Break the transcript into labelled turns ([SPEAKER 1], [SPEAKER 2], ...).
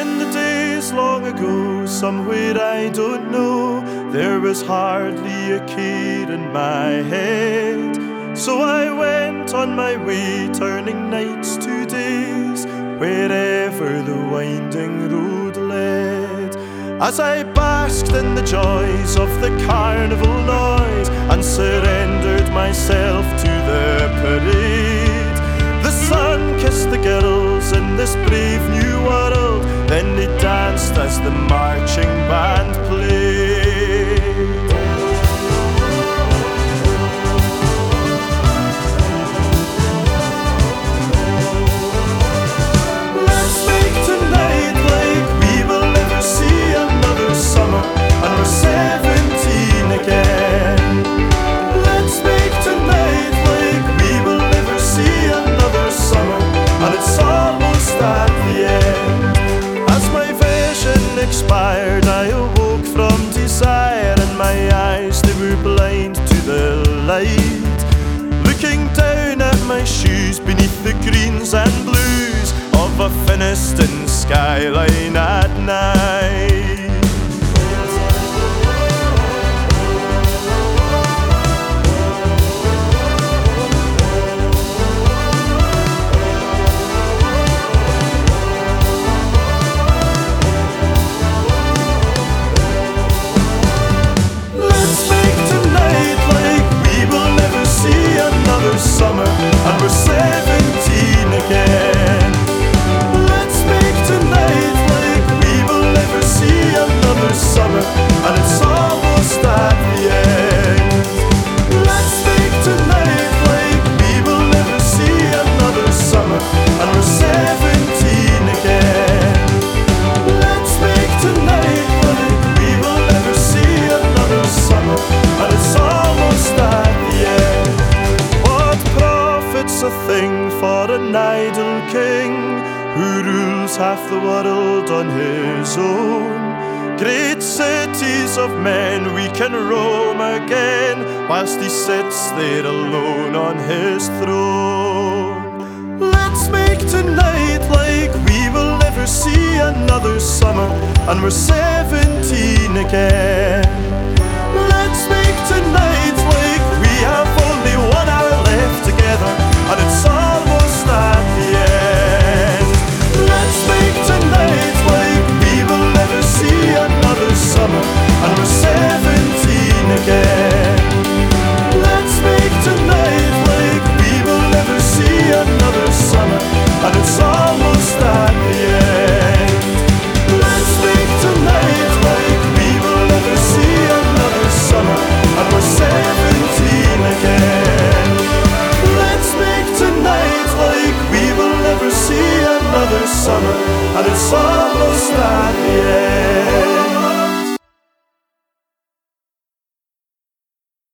[SPEAKER 1] In the days long ago, somewhere I don't know, there was hardly a care in my head. So I went on my way, turning nights to days, wherever the winding road led. As I basked in the joys of the carnival noise and surrendered myself to the parade, the sun kissed the girls in this brave new world, then they danced as the marching band played. Let's make tonight like we will never see another summer, and we're 17 again. Let's make tonight like we will never see another summer, and it's almost at the end. As my vision expired, I awoke from desire, and my eyes, they were blind to the light. Looking down at my shoes beneath the greens and blues of a Finnieston skyline at night. Summer, and we're 17 again. Let's make tonight like we will never see another summer, and it's almost at the end. Let's make tonight like we will never see another summer, and we're 17 again. Let's make tonight like we will never see another summer, and it's almost at the end. It's a thing for an idle king who rules half the world on his own. Great cities of men we can roam again, whilst he sits there alone on his throne. Let's make tonight like we will never see another summer, and we're 17 again. Let's make tonight like we have only 1 hour left together, and it's almost at the end. Let's make tonight like we will never see another summer, and we're 17 again. Let's make tonight like we will never see another summer, and it's almost at the end. Let's make tonight like we will never see another summer, and we're 17 again. Let's make tonight like we will never see another summer, and it's almost at the end.